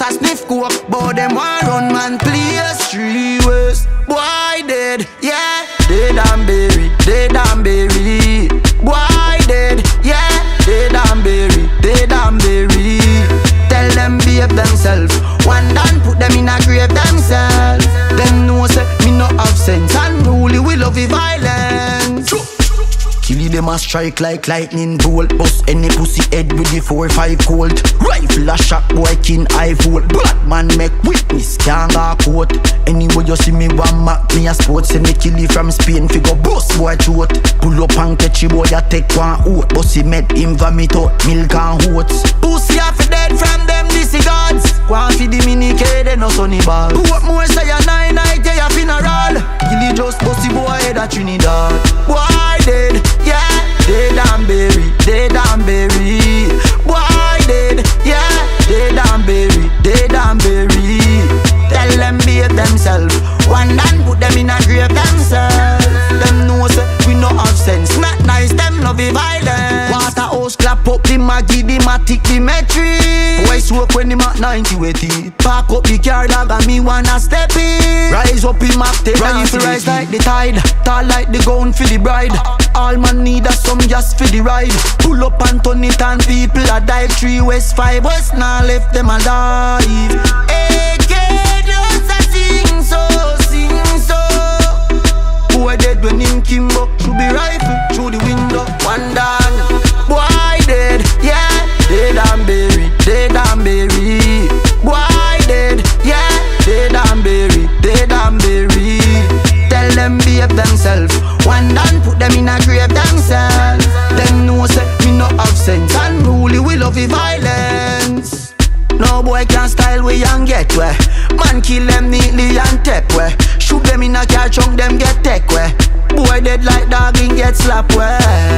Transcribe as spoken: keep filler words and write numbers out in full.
a sniff coke, but them want run man place three ways. Boy dead, yeah, dead and buried, dead and buried. Boy dead, yeah, dead and buried, dead and buried. Tell them behave themselves, one done put them in a grave themselves. Them know say me no have sense, and really we love the violence. Kill them a strike like lightning bolt. Bust any pussy head with the four five colt. Rifle a shot boy kin eye fold. Black man make witness can't go court. Anyway you see me one mark me a sport. Say me kill you from Spain figure bust boy throat. Pull up and catch you boy a take one oat. Bossy met him vomit out milk and oats. Pussy half dead from them dizzy gods. One for the mini K they no sunny ball. What more say a nine night day a funeral. Kill you just bossy boy head a Trinidad. Boy dead. Yeah, dead and buried, dead and buried. Boy dead, yeah, dead and buried, dead and buried. Tell them behave themselves, one man put them in a grave themselves. Them know say we no have sense, not nice, them no be violent. Waterhouse clap up the Maggie, the Matic, the Metri. Boy smoke when him at ninety with it. Park up the car dog and me wanna step in. Rise up in Mac ten, rifle rise like the tide. Tall like the gown for the bride. All man need a some gas for the ride. Pull up and turn it and people a dive. Three west, five west, now left them alive. A K just a sing so, sing so. Boy dead when him Kimbo. Should be rifle through the window. One down. Boy dead, yeah, dead and buried, dead and buried. Boy dead, yeah, dead and buried, dead and buried. Tell them behave themselves, one done put them in a grave themselves. Them know say me no have sense, and really we love the violence. No boy can style we and get where. Man kill them neatly and tap where. Shoot them in a car trunk, them get tech where. Boy dead like dog and get slap where.